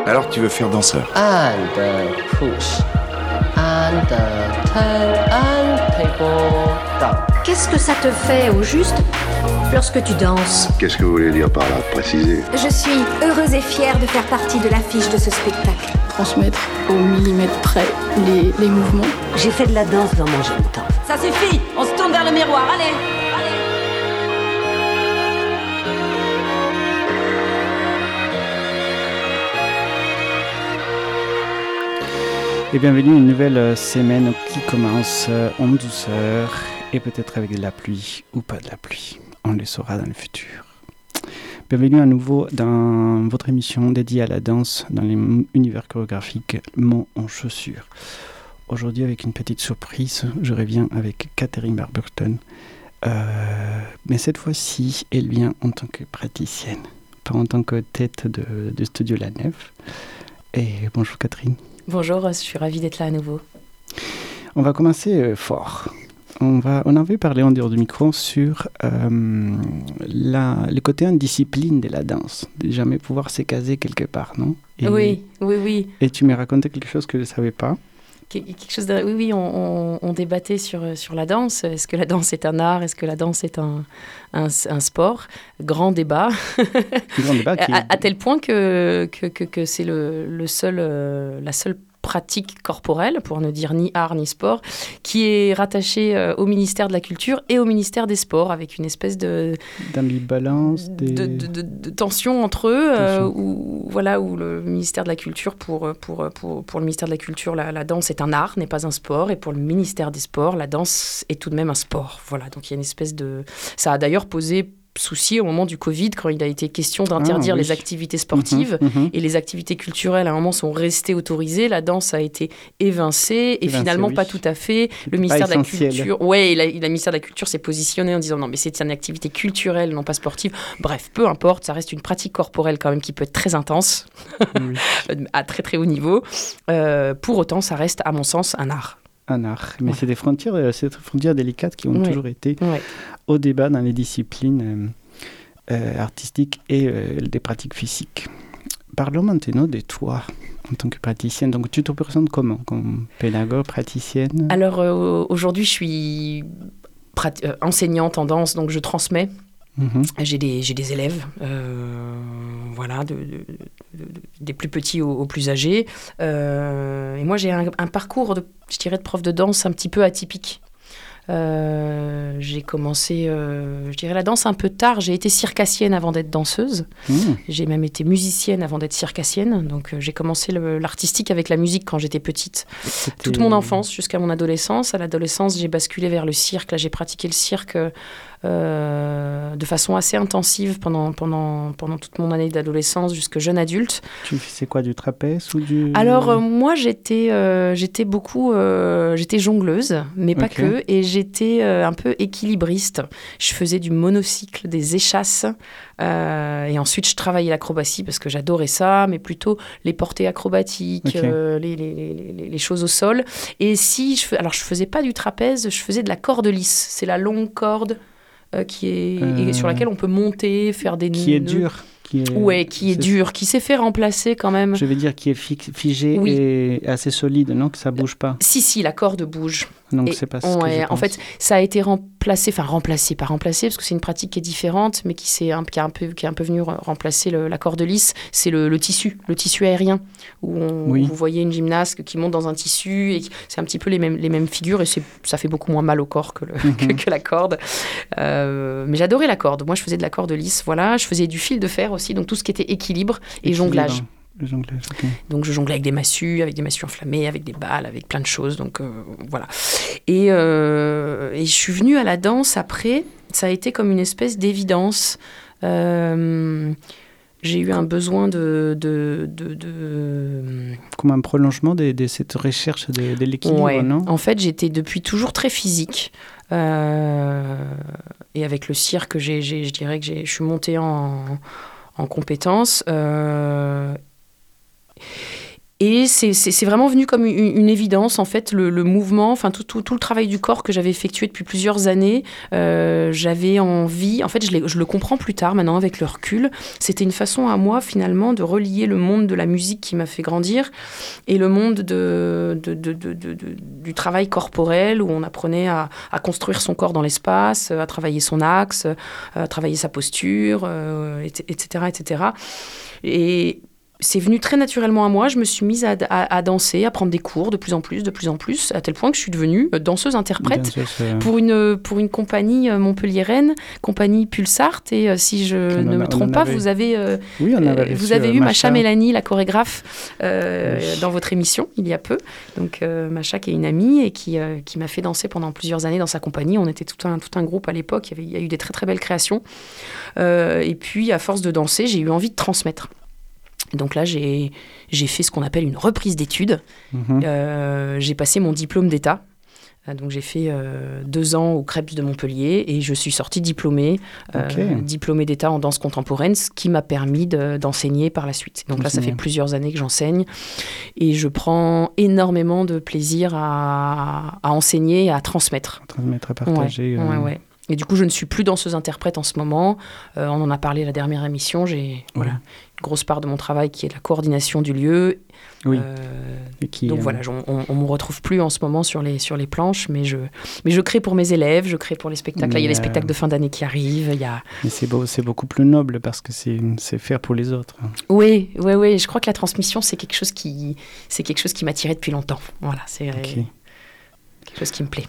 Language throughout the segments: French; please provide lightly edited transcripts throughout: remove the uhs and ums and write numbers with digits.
Alors tu veux faire danseur? And push. And turn and table down. Qu'est-ce que ça te fait, au juste, lorsque tu danses? Qu'est-ce que vous voulez dire par là, préciser? Je suis heureuse et fière de faire partie de l'affiche de ce spectacle. Transmettre au millimètre près les mouvements. J'ai fait de la danse dans mon jeune temps. Ça suffit, on se tourne vers le miroir, allez. Et bienvenue à une nouvelle semaine qui commence en douceur et peut-être avec de la pluie ou pas de la pluie. On le saura dans le futur. Bienvenue à nouveau dans votre émission dédiée à la danse dans l'univers chorégraphique Mots en chaussures. Aujourd'hui, avec une petite surprise, je reviens avec Catherine Warburton. Mais cette fois-ci, elle vient en tant que praticienne, pas en tant que tête de Studio La Nef. Et bonjour Catherine. Bonjour, je suis ravie d'être là à nouveau. On va commencer fort. On avait parlé en dehors du micro sur le côté indiscipline de la danse, de jamais pouvoir se caser quelque part, non? Oui. Et tu m'as raconté quelque chose que je ne savais pas. Quelque chose de... Oui, on débattait sur la danse. Est-ce que la danse est un art? Est-ce que la danse est un sport? Grand débat. Grand débat à tel point que c'est la seule pratique corporelle, pour ne dire ni art ni sport, qui est rattachée au ministère de la Culture et au ministère des Sports, avec une espèce d'ambivalence, de tension entre eux, où le ministère de la Culture, pour le ministère de la Culture, la danse est un art, n'est pas un sport, et pour le ministère des Sports, la danse est tout de même un sport. Voilà, donc il y a une espèce de... Ça a d'ailleurs posé souci au moment du Covid, quand il a été question d'interdire les activités sportives et les activités culturelles à un moment sont restées autorisées. La danse a été évincée et finalement pas tout à fait. Le ministère de la Culture, le ministère de la Culture s'est positionné en disant non mais c'est une activité culturelle, non pas sportive. Bref, peu importe, ça reste une pratique corporelle quand même qui peut être très intense à très très haut niveau. Pour autant, ça reste à mon sens un art. Un art, mais c'est des frontières délicates qui ont toujours été au débat dans les disciplines artistiques et des pratiques physiques. Parlons maintenant de toi en tant que praticienne. Donc tu te présentes comment? Comme pédagogue, praticienne? Alors aujourd'hui je suis enseignante en danse, donc je transmets. J'ai des élèves, des plus petits aux plus âgés. Et moi, j'ai un parcours de prof de danse un petit peu atypique. J'ai commencé, la danse un peu tard. J'ai été circassienne avant d'être danseuse. J'ai même été musicienne avant d'être circassienne. Donc, j'ai commencé l'artistique avec la musique quand j'étais petite. Toute mon enfance jusqu'à mon adolescence. À l'adolescence, j'ai basculé vers le cirque. Là, j'ai pratiqué le cirque de façon assez intensive pendant toute mon année d'adolescence jusqu'à jeune adulte. Tu faisais quoi, du trapèze ou du... Alors moi j'étais jongleuse, mais pas que, et j'étais un peu équilibriste. Je faisais du monocycle, des échasses, et ensuite je travaillais l'acrobatie parce que j'adorais ça, mais plutôt les portées acrobatiques, les choses au sol. Et je faisais pas du trapèze, je faisais de la corde lisse. C'est la longue corde et sur laquelle on peut monter, faire des nœuds. Qui est dure. Qui est dur, qui s'est fait remplacer quand même. Je veux dire qui est figé et assez solide, non? Que ça bouge pas. Si, la corde bouge. Donc c'est pas ce que je pense. En fait, ça a été remplacé, pas remplacé, parce que c'est une pratique qui est différente, mais qui est un peu venu remplacer la corde lisse. C'est le tissu aérien, où vous voyez une gymnaste qui monte dans un tissu, et c'est un petit peu les mêmes figures, et ça fait beaucoup moins mal au corps que la corde. Mais j'adorais la corde. Moi, je faisais de la corde lisse, voilà. Je faisais du fil de fer aussi, donc tout ce qui était équilibre et jonglage. Le jonglage, ok. Donc je jonglais avec des massues enflammées, avec des balles, avec plein de choses. Donc voilà. Et je suis venue à la danse après. Ça a été comme une espèce d'évidence. J'ai eu un besoin comme un prolongement de cette recherche de l'équilibre, non? En fait, j'étais depuis toujours très physique. Et avec le cirque, je dirais que je suis montée en compétences. Et c'est vraiment venu comme une évidence, en fait, le mouvement, enfin tout le travail du corps que j'avais effectué depuis plusieurs années. J'avais envie, en fait, je le comprends plus tard, maintenant, avec le recul. C'était une façon à moi, finalement, de relier le monde de la musique qui m'a fait grandir et le monde du travail corporel, où on apprenait à construire son corps dans l'espace, à travailler son axe, à travailler sa posture, etc., etc. Et c'est venu très naturellement à moi. Je me suis mise à danser, à prendre des cours de plus en plus, à tel point que je suis devenue danseuse-interprète pour une compagnie montpelliéraine, compagnie Pulsart. Et si je ne me trompe pas, vous avez eu Macha Mélanie, la chorégraphe, dans votre émission il y a peu. Donc Macha, qui est une amie et qui m'a fait danser pendant plusieurs années dans sa compagnie. On était tout un groupe à l'époque. Il y a eu des très très belles créations. Et puis, à force de danser, j'ai eu envie de transmettre. Donc là, j'ai fait ce qu'on appelle une reprise d'études. J'ai passé mon diplôme d'État. Donc j'ai fait 2 ans au Krebs de Montpellier et je suis sortie diplômée d'État en danse contemporaine, ce qui m'a permis d'enseigner par la suite. Donc là, ça fait plusieurs années que j'enseigne et je prends énormément de plaisir à enseigner et à transmettre. À partager. Ouais. Et du coup, je ne suis plus danseuse-interprète en ce moment. On en a parlé à la dernière émission. J'ai une grosse part de mon travail qui est la coordination du lieu. Oui. Donc voilà, on ne me retrouve plus en ce moment sur les planches, mais je crée pour mes élèves, je crée pour les spectacles. Là, il y a les spectacles de fin d'année qui arrivent. Mais c'est beaucoup plus noble parce que c'est faire pour les autres. Oui. Je crois que la transmission, c'est quelque chose qui m'attirait depuis longtemps. Voilà, c'est quelque chose qui me plaît.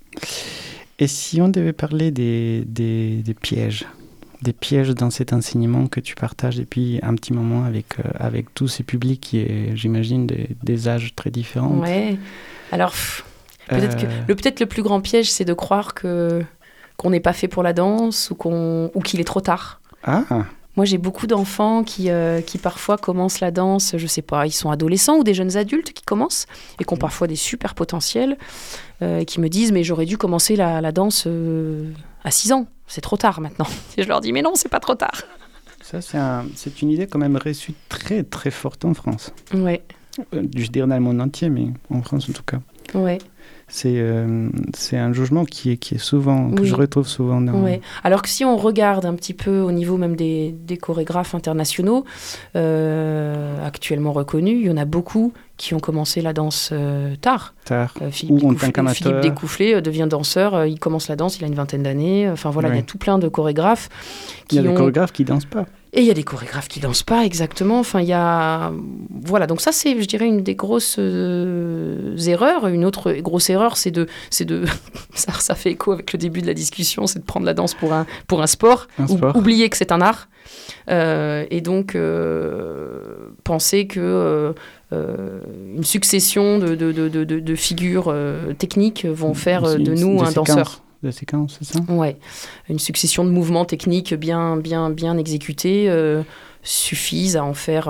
Et si on devait parler des pièges dans cet enseignement que tu partages depuis un petit moment avec tous ces publics qui est, j'imagine, des âges très différents. Ouais. Alors, peut-être le plus grand piège, c'est de croire qu'on n'est pas fait pour la danse ou qu'il est trop tard. Ah. Moi, j'ai beaucoup d'enfants qui parfois commencent la danse, je sais pas, ils sont adolescents ou des jeunes adultes qui commencent et qui ont parfois des super potentiels, qui me disent « mais j'aurais dû commencer la danse à 6 ans, c'est trop tard maintenant ». Et je leur dis « mais non, c'est pas trop tard ». Ça, c'est une idée quand même reçue très très forte en France. Ouais. Je dirais dans le monde entier, mais en France en tout cas. Ouais. C'est un jugement qui est souvent, que je retrouve souvent dans... Ouais. Alors que si on regarde un petit peu au niveau même des chorégraphes internationaux, actuellement reconnus, il y en a beaucoup qui ont commencé la danse tard. Philippe Découfflé devient danseur, il commence la danse, il a une 20aine d'années. Enfin voilà, il y a tout plein de chorégraphes Il y a des chorégraphes qui dansent pas. Et il y a des chorégraphes qui dansent pas, exactement. Enfin, il y a... Voilà, donc ça, c'est, je dirais, une des grosses erreurs. Une autre grosse erreur, c'est de... ça fait écho avec le début de la discussion, c'est de prendre la danse pour un sport. Oublier que c'est un art. Et donc, penser que... une succession de figures techniques vont faire de nous un danseur. De séquences, c'est ça ? Ouais, une succession de mouvements techniques bien exécutés suffisent à en faire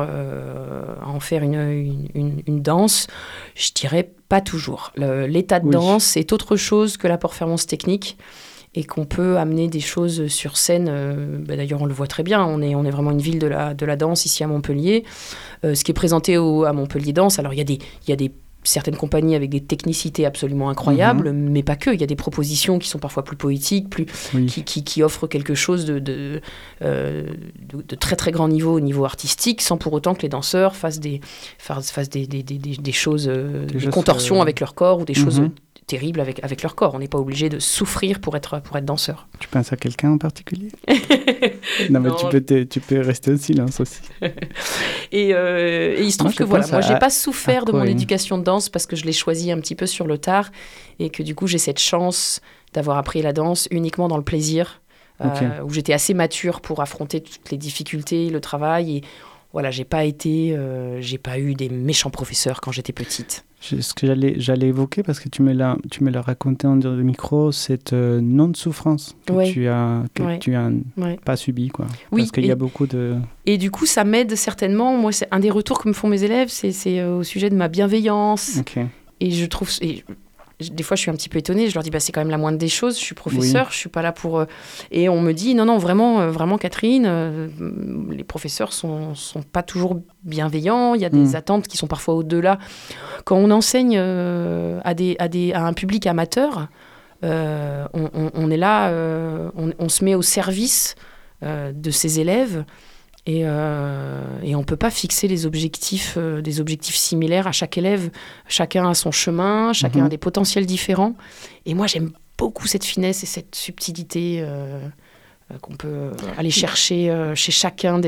une danse. Je dirais pas toujours. L'état de danse est autre chose que la performance technique et qu'on peut amener des choses sur scène. D'ailleurs, on le voit très bien. On est vraiment une ville de la danse ici à Montpellier. Ce qui est présenté à Montpellier Danse, alors il y a des certaines compagnies avec des technicités absolument incroyables, mais pas que. Il y a des propositions qui sont parfois plus poétiques, qui offrent quelque chose de très très grand niveau au niveau artistique, sans pour autant que les danseurs fassent des choses, des contorsions avec leur corps ou des choses terribles avec leur corps. On n'est pas obligé de souffrir pour être danseur. Tu penses à quelqu'un en particulier ? Non, mais tu peux rester en silence aussi. Et il se trouve que moi j'ai pas souffert de mon éducation de danse parce que je l'ai choisi un petit peu sur le tard et que du coup j'ai cette chance d'avoir appris la danse uniquement dans le plaisir, où j'étais assez mature pour affronter toutes les difficultés, le travail et voilà, j'ai pas eu des méchants professeurs quand j'étais petite. Ce que j'allais évoquer, parce que tu me l'as raconté en dehors du micro, cette non-souffrance que tu as pas subie, quoi. Oui, parce qu'il y a beaucoup de... Et du coup, ça m'aide certainement. Moi, c'est un des retours que me font mes élèves, c'est au sujet de ma bienveillance. Okay. Et je trouve... des fois, je suis un petit peu étonnée. Je leur dis, c'est quand même la moindre des choses. Je suis professeur, je suis pas là pour... Et on me dit, non, vraiment, Catherine, les professeurs sont pas toujours bienveillants. Il y a des attentes qui sont parfois au-delà. Quand on enseigne à un public amateur, on est là, on se met au service de ses élèves. Et on ne peut pas fixer des objectifs similaires à chaque élève. Chacun a son chemin, chacun a des potentiels différents. Et moi, j'aime beaucoup cette finesse et cette subtilité qu'on peut aller chercher chez chacun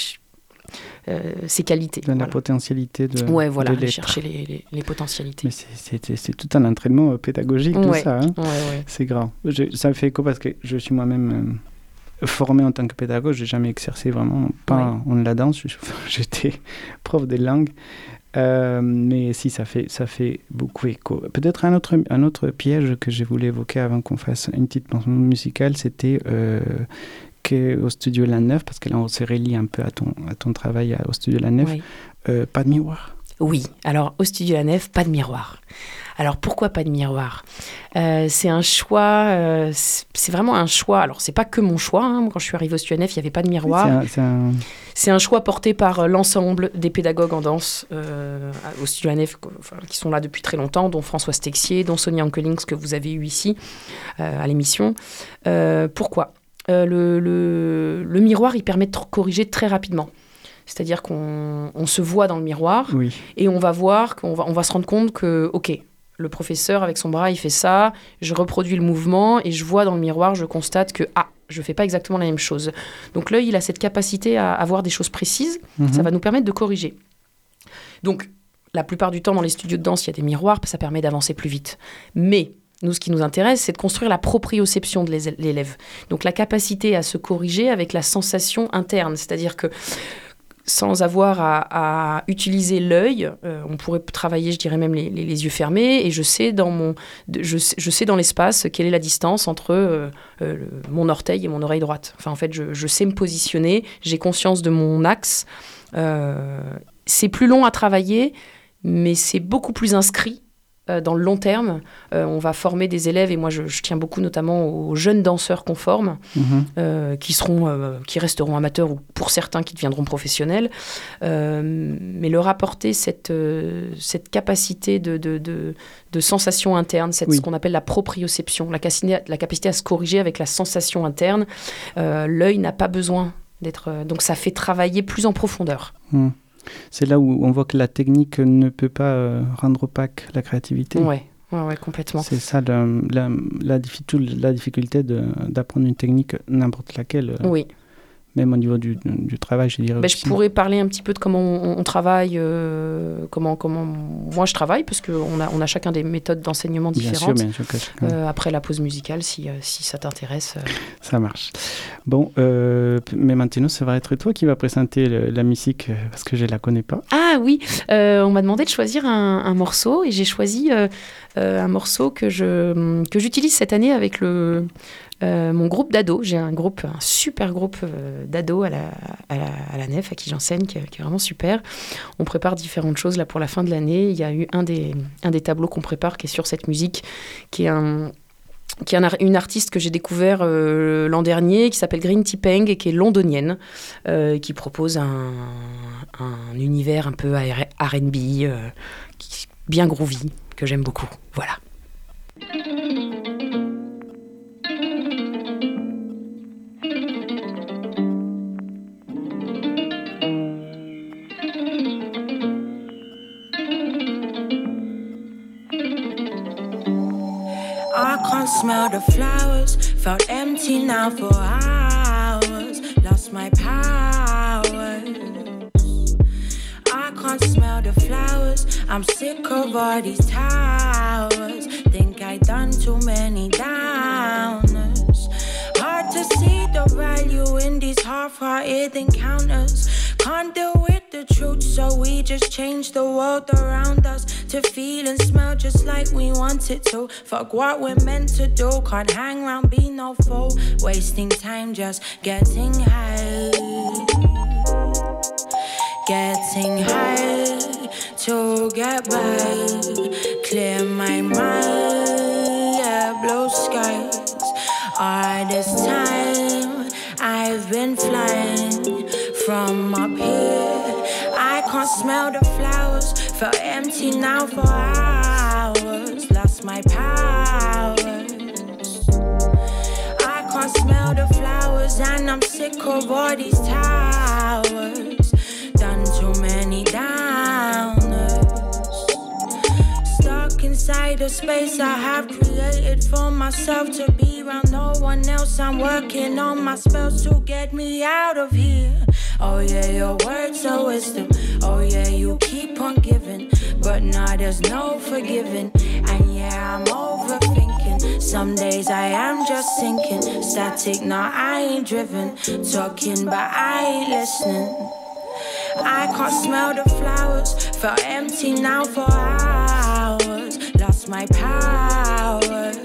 ses qualités. Dans la potentialité de aller chercher les potentialités. Mais c'est tout un entraînement pédagogique, tout ça. Hein. Ouais. C'est grand. Ça me fait écho parce que je suis moi-même... formé en tant que pédagogue, je n'ai jamais exercé vraiment, pas en la danse, j'étais prof de langue, mais si, ça fait beaucoup écho. Peut-être un autre piège que je voulais évoquer avant qu'on fasse une petite mention musicale, c'était qu'au studio La Neuve, parce que là on se relie un peu à ton travail au studio La Neuve, pas de miroir. Oui, alors au studio La Nef, pas de miroir. Alors pourquoi pas de miroir ? C'est un choix, c'est vraiment un choix. Alors c'est pas que mon choix. Hein. Quand je suis arrivée au studio La Nef, il n'y avait pas de miroir. C'est un choix porté par l'ensemble des pédagogues en danse au studio La Nef, qui sont là depuis très longtemps, dont Françoise Texier, dont Sonia Ankelings, que vous avez eu ici à l'émission. Pourquoi ? Le miroir, il permet de corriger très rapidement. C'est-à-dire qu'on se voit dans le miroir et on va voir, on va se rendre compte que, OK, le professeur, avec son bras, il fait ça, je reproduis le mouvement et je vois dans le miroir, je constate que, je ne fais pas exactement la même chose. Donc l'œil, il a cette capacité à avoir des choses précises, ça va nous permettre de corriger. Donc, la plupart du temps, dans les studios de danse, il y a des miroirs, ça permet d'avancer plus vite. Mais... nous, ce qui nous intéresse, c'est de construire la proprioception de l'élève. Donc, la capacité à se corriger avec la sensation interne. C'est-à-dire que sans avoir à utiliser l'œil, on pourrait travailler, je dirais même les yeux fermés, et je sais dans l'espace quelle est la distance entre mon orteil et mon oreille droite. Enfin, en fait, je sais me positionner, j'ai conscience de mon axe. C'est plus long à travailler, mais c'est beaucoup plus inscrit. Dans le long terme, on va former des élèves, et moi je tiens beaucoup notamment aux jeunes danseurs qu'on forme, qui resteront amateurs, ou pour certains qui deviendront professionnels, mais leur apporter cette capacité de sensation interne, ce qu'on appelle la proprioception, la capacité à se corriger avec la sensation interne. L'œil n'a pas besoin d'être... donc ça fait travailler plus en profondeur. C'est là où on voit que la technique ne peut pas rendre opaque la créativité. Oui, complètement. C'est ça la difficulté d'apprendre une technique, n'importe laquelle. Oui. Même au niveau du travail, je dirais. Je pourrais parler un petit peu de comment on travaille, comment moi je travaille, parce qu'on a chacun des méthodes d'enseignement différentes. Bien sûr, après la pause musicale, si ça t'intéresse. Ça marche. Bon, mais maintenant, ça va être toi qui va présenter la musique, parce que je ne la connais pas. Ah oui, on m'a demandé de choisir un morceau, et j'ai choisi un morceau que j'utilise cette année avec mon groupe d'ados. J'ai un super groupe d'ados à la Nef, à qui j'enseigne, qui est vraiment super. On prépare différentes choses là pour la fin de l'année. Il y a eu un des tableaux qu'on prépare qui est sur cette musique, qui est une artiste que j'ai découvert l'an dernier, qui s'appelle Green Tea Peng, et qui est londonienne, qui propose un univers un peu R&B, bien groovy, que j'aime beaucoup. Voilà. Smell the flowers, felt empty now for hours, lost my power. I can't smell the flowers, I'm sick of all these towers. Think I done too many downers. Hard to see the value in these half-hearted encounters. Can't deal with the truth, so we just change the world around us to feel and smell just like we want it to. Fuck what we're meant to do, can't hang around, be no fool. Wasting time just getting high. Getting high to get by, clear my mind. up here. I can't smell the flowers, felt empty now for hours. Lost my powers. I can't smell the flowers and I'm sick of all these towers. Done too many downers. Stuck inside a space I have created for myself to be around no one else. I'm working on my spells to get me out of here. Oh yeah, your words are wisdom. Oh yeah, you keep on giving, but now there's no forgiving. And yeah, I'm overthinking. Some days I am just sinking. Static, now I ain't driven. Talking, but I ain't listening. I can't smell the flowers. Felt empty now for hours. Lost my powers.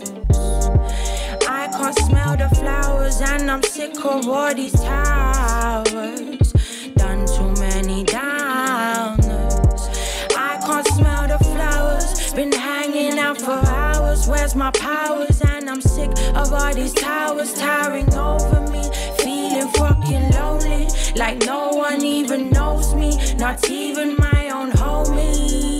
I can't smell the flowers and I'm sick of all these towers. Done too many downers. I can't smell the flowers. Been hanging out for hours. Where's my powers? And I'm sick of all these towers towering over me. Feeling fucking lonely, like no one even knows me. Not even my own homies.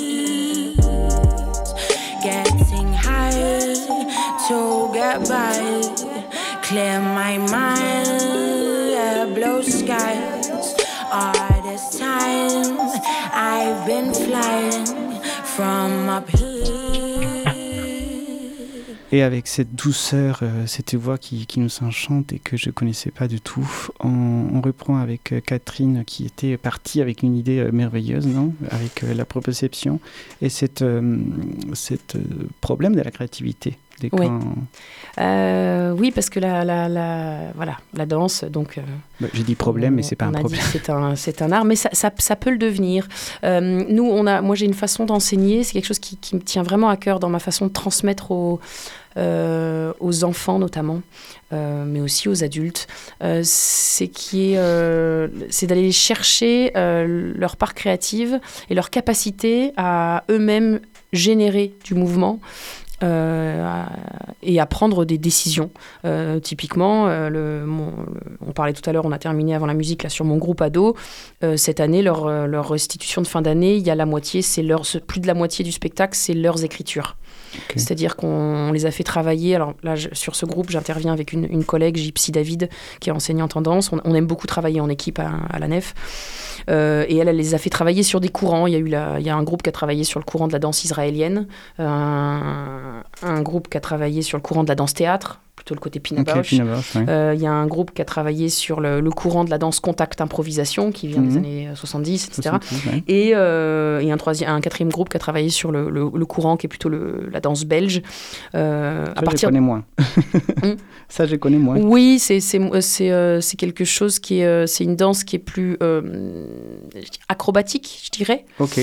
Getting high to get by, clear my mind, yeah, blue skies. All this time I've been flying from up here. Et avec cette douceur, cette voix qui nous enchante et que je ne connaissais pas du tout, on reprend avec Catherine qui était partie avec une idée merveilleuse, non ? Avec la proprioception et cette problème de la créativité. Oui. Oui, parce que la danse, donc... j'ai dit problème, mais c'est pas un problème. C'est un art, mais ça peut le devenir. Moi, j'ai une façon d'enseigner, c'est quelque chose qui me tient vraiment à cœur dans ma façon de transmettre aux enfants notamment, mais aussi aux adultes. C'est d'aller chercher leur part créative et leur capacité à eux-mêmes générer du mouvement. Et à prendre des décisions. Typiquement, on parlait tout à l'heure, on a terminé avant la musique là, sur mon groupe ado. Cette année, leur restitution de fin d'année, il y a la moitié, plus de la moitié du spectacle, c'est leurs écritures. Okay. C'est-à-dire qu'on les a fait travailler. Alors là, sur ce groupe, j'interviens avec une collègue, Gypsy David, qui est enseignante en danse. On aime beaucoup travailler en équipe à la Nef. Et elle les a fait travailler sur des courants. Il y a un groupe qui a travaillé sur le courant de la danse israélienne, un groupe qui a travaillé sur le courant de la danse théâtre, plutôt le côté Pina Bausch. Il y a un groupe qui a travaillé sur le courant de la danse contact improvisation qui vient des années 70, etc. 70, ouais. Et un quatrième groupe qui a travaillé sur le courant qui est plutôt la danse belge. Je connais moins. Ça, je connais moins. Oui, c'est quelque chose qui est... c'est une danse qui est plus acrobatique, je dirais. Ok.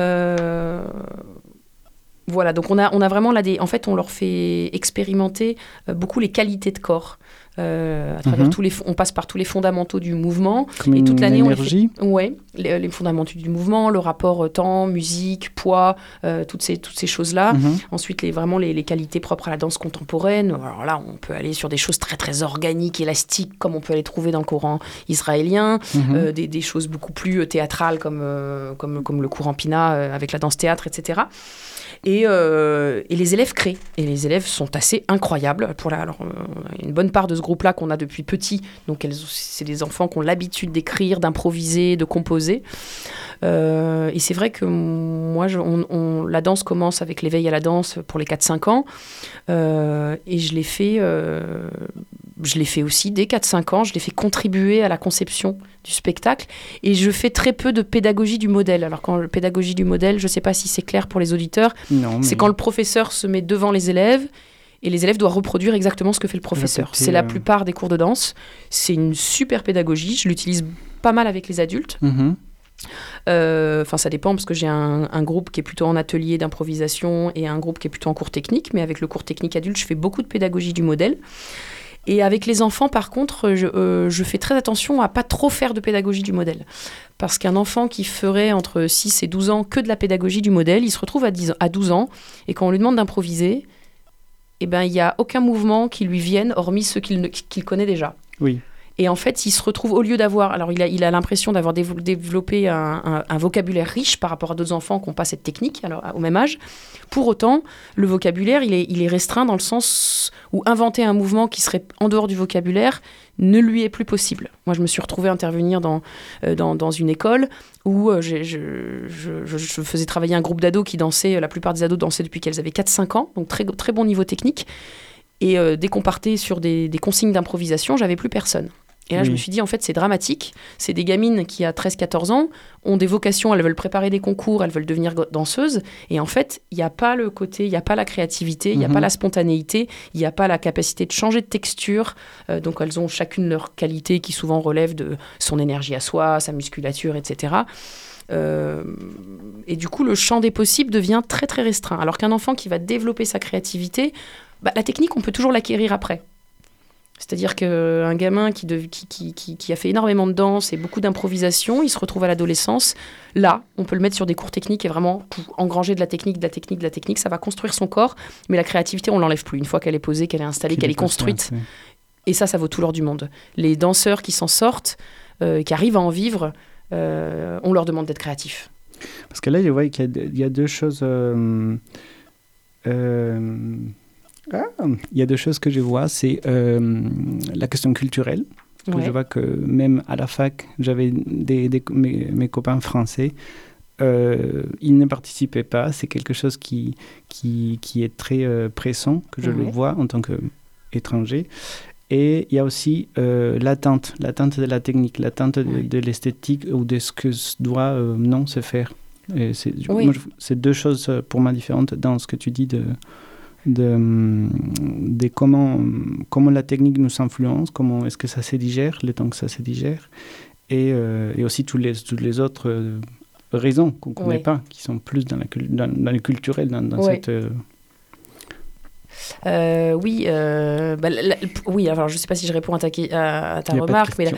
Voilà, donc on a vraiment en fait, on leur fait expérimenter beaucoup les qualités de corps. À travers on passe par tous les fondamentaux du mouvement. Comme et toute l'année, énergie. Les fondamentaux du mouvement, le rapport temps, musique, poids, toutes ces choses-là. Ensuite, vraiment les qualités propres à la danse contemporaine. Alors là, on peut aller sur des choses très, très organiques, élastiques, comme on peut les trouver dans le courant israélien. Des choses beaucoup plus théâtrales, comme le courant Pina, avec la danse théâtre, etc. Et les élèves créent. Et les élèves sont assez incroyables. Une bonne part de ce groupe-là qu'on a depuis petit, donc c'est des enfants qui ont l'habitude d'écrire, d'improviser, de composer. Et c'est vrai que moi, la danse commence avec l'éveil à la danse pour les 4-5 ans. Et je l'ai fait aussi dès 4-5 ans. Je l'ai fait contribuer à la conception du spectacle. Et je fais très peu de pédagogie du modèle. Alors, quand la pédagogie du modèle, je ne sais pas si c'est clair pour les auditeurs, c'est quand le professeur se met devant les élèves et les élèves doivent reproduire exactement ce que fait le professeur. C'est la plupart des cours de danse. C'est une super pédagogie. Je l'utilise pas mal avec les adultes. Ça dépend parce que j'ai un groupe qui est plutôt en atelier d'improvisation et un groupe qui est plutôt en cours technique. Mais avec le cours technique adulte, je fais beaucoup de pédagogie du modèle. Et avec les enfants, par contre, je fais très attention à pas trop faire de pédagogie du modèle. Parce qu'un enfant qui ferait entre 6 et 12 ans que de la pédagogie du modèle, il se retrouve à 12 ans, et quand on lui demande d'improviser, il n'y a aucun mouvement qui lui vienne, hormis ceux qu'il connaît déjà. Oui. Et en fait, il se retrouve, au lieu d'avoir... Alors, il a l'impression d'avoir développé un vocabulaire riche par rapport à d'autres enfants qui n'ont pas cette technique au même âge. Pour autant, le vocabulaire, il est restreint dans le sens où inventer un mouvement qui serait en dehors du vocabulaire ne lui est plus possible. Moi, je me suis retrouvée à intervenir dans une école où je faisais travailler un groupe d'ados qui dansaient, la plupart des ados dansaient depuis qu'elles avaient 4-5 ans, donc très, très bon niveau technique. Et dès qu'on partait sur des consignes d'improvisation, j'avais plus personne. Et là, je me suis dit, en fait, c'est dramatique. C'est des gamines qui, à 13-14 ans, ont des vocations, elles veulent préparer des concours, elles veulent devenir danseuses. Et en fait, il n'y a pas le côté, il n'y a pas la créativité, il n'y a pas la spontanéité, il n'y a pas la capacité de changer de texture. Donc, elles ont chacune leur qualité qui souvent relève de son énergie à soi, sa musculature, etc. Et du coup, le champ des possibles devient très, très restreint. Alors qu'un enfant qui va développer sa créativité, la technique, on peut toujours l'acquérir après. C'est-à-dire qu'un gamin qui a fait énormément de danse et beaucoup d'improvisation, il se retrouve à l'adolescence. Là, on peut le mettre sur des cours techniques et vraiment engranger de la technique. Ça va construire son corps, mais la créativité, on ne l'enlève plus. Une fois qu'elle est posée, qu'elle est installée, qu'elle est construite. Et ça vaut tout l'or du monde. Les danseurs qui s'en sortent, qui arrivent à en vivre, on leur demande d'être créatifs. Parce que là, je vois qu'il y a deux choses... il y a deux choses que je vois, c'est la question culturelle. Je vois que même à la fac, j'avais mes copains français, ils ne participaient pas. C'est quelque chose qui est très pressant, que je le vois en tant qu'étranger. Et il y a aussi l'attente de la technique, l'attente de l'esthétique ou de ce que doit non se faire. Et c'est deux choses pour moi différentes dans ce que tu dis de comment la technique nous influence, comment est-ce que ça se digère, le temps que ça se digère, et aussi toutes les autres raisons qu'on ne connaît pas, qui sont plus dans le culturel, dans cette... Oui, alors je ne sais pas si je réponds à ta remarque, mais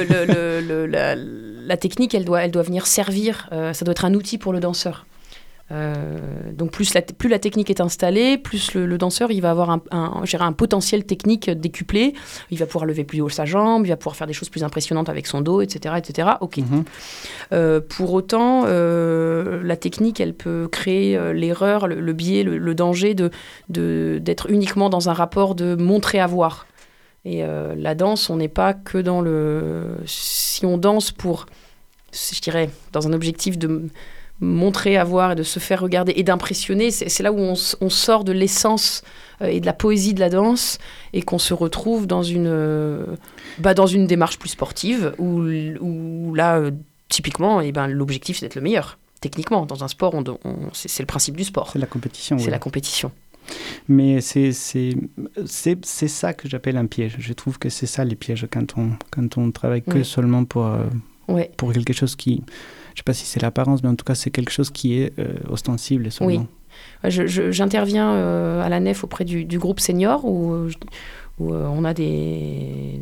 la technique, elle doit venir servir, ça doit être un outil pour le danseur. Donc plus la technique est installée, plus le danseur il va avoir un potentiel technique décuplé. Il va pouvoir lever plus haut sa jambe, il va pouvoir faire des choses plus impressionnantes avec son dos, etc. Ok. Pour autant, la technique, elle peut créer l'erreur, le biais, le danger d'être uniquement dans un rapport de montrer-avoir. Et la danse, on n'est pas que dans si on danse pour, je dirais, dans un objectif de montrer, avoir et de se faire regarder et d'impressionner, c'est là où on sort de l'essence et de la poésie de la danse et qu'on se retrouve dans une démarche plus sportive où là, typiquement, l'objectif c'est d'être le meilleur. Techniquement, dans un sport, c'est le principe du sport. C'est la compétition. C'est la compétition. Mais c'est ça que j'appelle un piège. Je trouve que c'est ça les pièges quand on travaille que seulement pour quelque chose qui... Je ne sais pas si c'est l'apparence, mais en tout cas, c'est quelque chose qui est ostensible seulement. Oui. J'interviens à la Nef auprès du groupe senior où on a des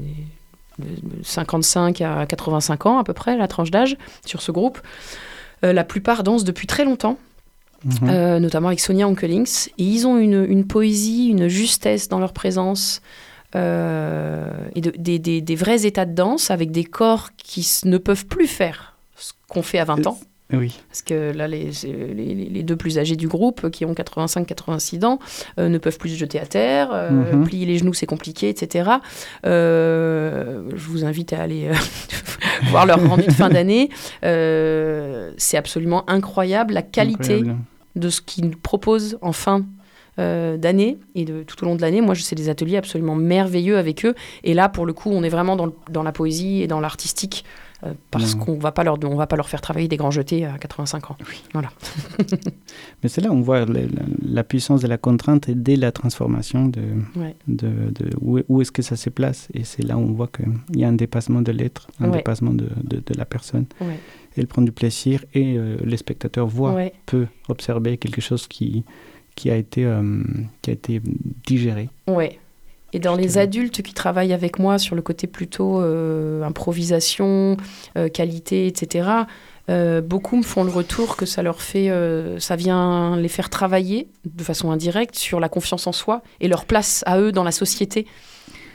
55 à 85 ans à peu près, la tranche d'âge, sur ce groupe. La plupart dansent depuis très longtemps, notamment avec Sonia Onkelings. Et ils ont une poésie, une justesse dans leur présence et des vrais états de danse avec des corps qui ne peuvent plus faire ce qu'on fait à 20 ans. Oui. Parce que là, les deux plus âgés du groupe, qui ont 85-86 ans, ne peuvent plus se jeter à terre, plier les genoux, c'est compliqué, etc. Je vous invite à aller voir leur rendu de fin d'année. C'est absolument incroyable, la qualité de ce qu'ils nous proposent en fin d'année et tout au long de l'année. Moi, c'est des ateliers absolument merveilleux avec eux. Et là, pour le coup, on est vraiment dans la poésie et dans l'artistique. Parce qu'on va pas leur faire travailler des grands jetés à 85 ans. Oui. Voilà. Mais c'est là où on voit la puissance de la contrainte et dès la transformation où est-ce que ça se place. Et c'est là où on voit qu'il y a un dépassement de l'être, un dépassement de la personne. Ouais. Elle prend du plaisir et le spectateur peut observer quelque chose qui a été digéré. Ouais. Et dans les adultes qui travaillent avec moi sur le côté plutôt improvisation, qualité, etc., beaucoup me font le retour que ça leur fait, ça vient les faire travailler de façon indirecte sur la confiance en soi et leur place à eux dans la société.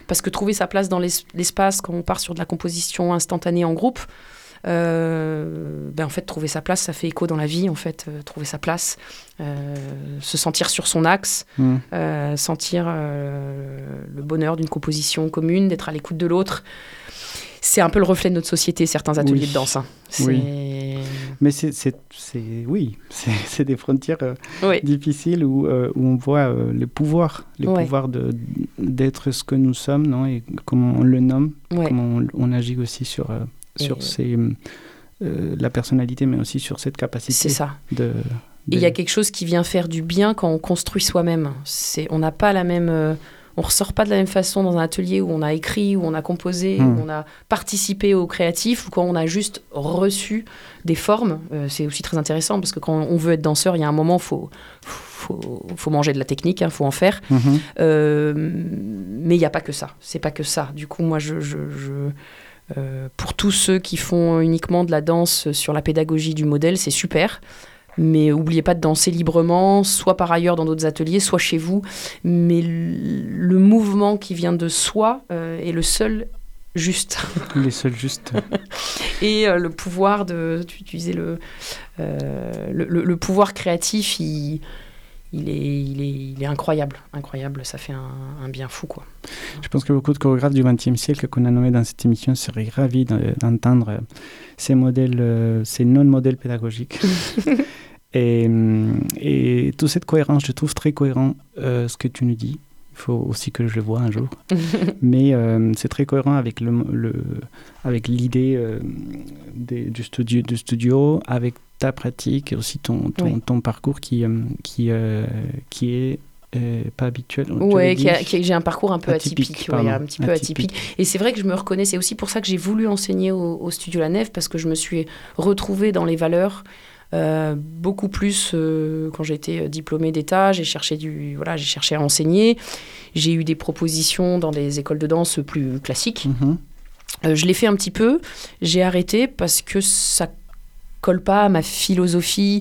parce que trouver sa place dans l'espace, quand on part sur de la composition instantanée en groupe, en fait, trouver sa place, ça fait écho dans la vie, en fait. Trouver sa place, se sentir sur son axe, sentir le bonheur d'une composition commune, d'être à l'écoute de l'autre. C'est un peu le reflet de notre société, certains ateliers de danse. Hein. Oui. Mais c'est des frontières difficiles où on voit le pouvoir d'être ce que nous sommes, non, et comment on le nomme, comment on agit aussi sur la personnalité, mais aussi sur cette capacité. C'est ça. Et il y a quelque chose qui vient faire du bien quand on construit soi-même. On n'a pas la même... on ne ressort pas de la même façon dans un atelier où on a écrit, où on a composé, où on a participé au créatif, ou quand on a juste reçu des formes. C'est aussi très intéressant, parce que quand on veut être danseur, il y a un moment, faut manger de la technique, il faut en faire. Mais il n'y a pas que ça. C'est pas que ça. Du coup, moi, pour tous ceux qui font uniquement de la danse sur la pédagogie du modèle, c'est super. Mais n'oubliez pas de danser librement, soit par ailleurs dans d'autres ateliers, soit chez vous. Mais le mouvement qui vient de soi est le seul juste. Les seuls justes. Et le pouvoir tu disais le pouvoir créatif, il est incroyable. Incroyable, ça fait un bien fou, quoi. Je pense que beaucoup de chorégraphes du XXe siècle qu'on a nommés dans cette émission seraient ravis d'entendre ces modèles, ces non-modèles pédagogiques. Et toute cette cohérence, je trouve très cohérent ce que tu nous dis. Il faut aussi que je le voie un jour. Mais c'est très cohérent avec l'idée du studio, avec ta pratique et aussi ton parcours qui est pas habituel. Oui, j'ai un parcours un peu atypique. Un petit peu atypique. Et c'est vrai que je me reconnais, c'est aussi pour ça que j'ai voulu enseigner au Studio La Nef, parce que je me suis retrouvée dans les valeurs beaucoup plus quand j'ai été diplômée d'État. J'ai cherché à enseigner. J'ai eu des propositions dans des écoles de danse plus classiques. Je l'ai fait un petit peu. J'ai arrêté parce que ça colle pas à ma philosophie.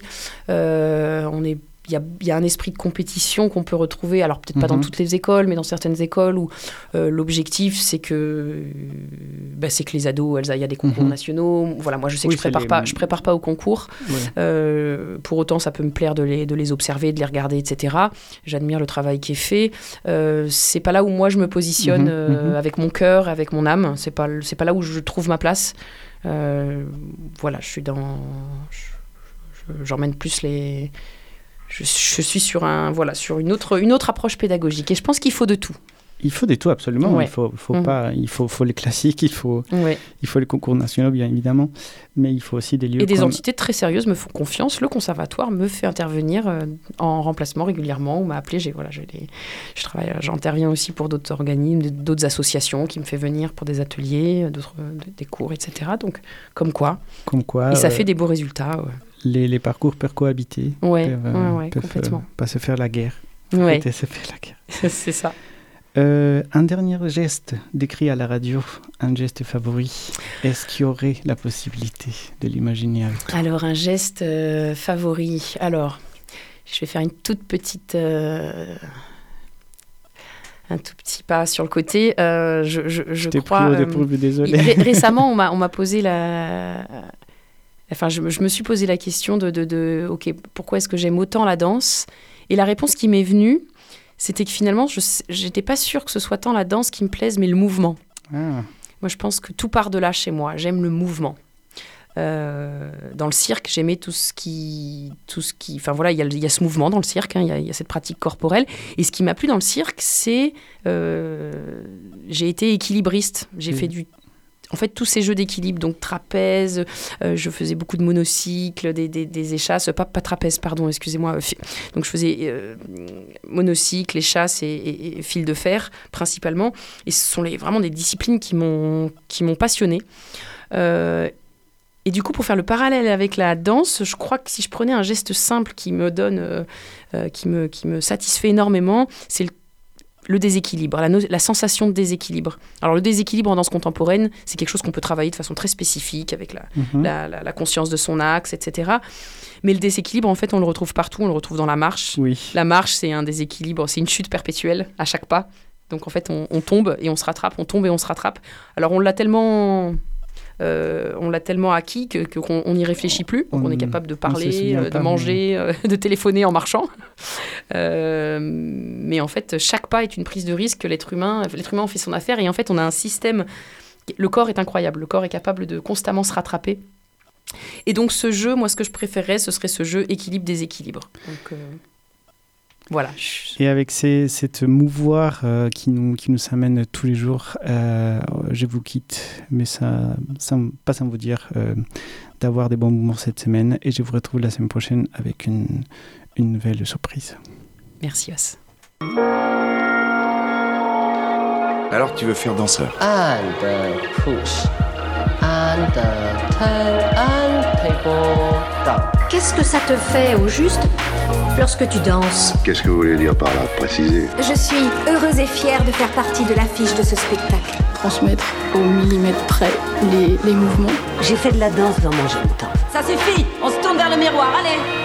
Il y a un esprit de compétition qu'on peut retrouver, alors peut-être pas dans toutes les écoles, mais dans certaines écoles où l'objectif, c'est que les ados, elles aillent à des concours nationaux. Voilà, moi, je sais que je prépare pas au concours. Pour autant, ça peut me plaire de les observer, de les regarder, etc. J'admire le travail qui est fait. C'est pas là où moi, je me positionne avec mon cœur, avec mon âme. C'est pas là où je trouve ma place. Voilà, j'emmène plus les... Je suis sur une autre approche pédagogique, et je pense qu'il faut de tout. Il faut de tout, absolument. Ouais. Il faut les classiques, il faut les concours nationaux, bien évidemment, mais il faut aussi des lieux. Et des entités très sérieuses me font confiance. Le conservatoire me fait intervenir en remplacement régulièrement, ou m'a appelé. J'interviens aussi pour d'autres organismes, d'autres associations qui me fait venir pour des ateliers, des cours, etc. Donc, comme quoi. Et ça fait des beaux résultats. Ouais. Les parcours peuvent cohabiter. Peuvent complètement. Pas se faire la guerre. Ouais. Se faire la guerre. C'est ça. Un dernier geste décrit à la radio, un geste favori. Est-ce qu'il y aurait la possibilité de l'imaginer avec toi ? Alors, un geste favori. Alors, je vais faire une toute petite... un tout petit pas sur le côté. Je crois... désolé. Récemment, on m'a posé la... Enfin, je me suis posé la question de OK, pourquoi est-ce que j'aime autant la danse ? Et la réponse qui m'est venue, c'était que finalement, je n'étais pas sûre que ce soit tant la danse qui me plaise, mais le mouvement. Moi, je pense que tout part de là chez moi. J'aime le mouvement. Dans le cirque, j'aimais tout ce qui... Enfin, voilà, il y a ce mouvement dans le cirque, il y a cette pratique corporelle. Et ce qui m'a plu dans le cirque, c'est... j'ai été équilibriste. J'ai fait en fait, tous ces jeux d'équilibre, donc trapèze, je faisais beaucoup de monocycles, des échasses, pas trapèze, pardon, excusez-moi. Donc, je faisais monocycle, échasse et fil de fer, principalement. Et ce sont vraiment des disciplines qui m'ont passionnée. Et du coup, pour faire le parallèle avec la danse, je crois que si je prenais un geste simple qui me donne, qui me satisfait énormément, c'est le déséquilibre, la sensation de déséquilibre. Alors, le déséquilibre en danse contemporaine, c'est quelque chose qu'on peut travailler de façon très spécifique avec la conscience de son axe, etc. Mais le déséquilibre, en fait, on le retrouve partout. On le retrouve dans la marche. Oui. La marche, c'est un déséquilibre, c'est une chute perpétuelle à chaque pas. Donc en fait, on tombe et on se rattrape, on tombe et on se rattrape. Alors on l'a tellement acquis qu'on n'y réfléchit plus. Donc on est capable de parler, de manger, de téléphoner en marchant. Mais en fait, chaque pas est une prise de risque. L'être humain en fait son affaire. Et en fait, on a un système... Le corps est incroyable. Le corps est capable de constamment se rattraper. Et donc ce jeu, moi, ce que je préférerais, ce serait ce jeu équilibre-déséquilibre. Donc... Voilà. Et avec cette mouvoir qui nous amène tous les jours, je vous quitte, mais pas sans vous dire d'avoir des bons moments cette semaine. Et je vous retrouve la semaine prochaine avec une nouvelle surprise. Merci, Os. Alors tu veux faire danseur? And push. And turn and table down. Qu'est-ce que ça te fait au juste lorsque tu danses? Qu'est-ce que vous voulez dire par là, préciser? Je suis heureuse et fière de faire partie de l'affiche de ce spectacle. Transmettre au millimètre près les mouvements. J'ai fait de la danse dans mon jeune temps. Ça suffit, on se tourne vers le miroir, allez.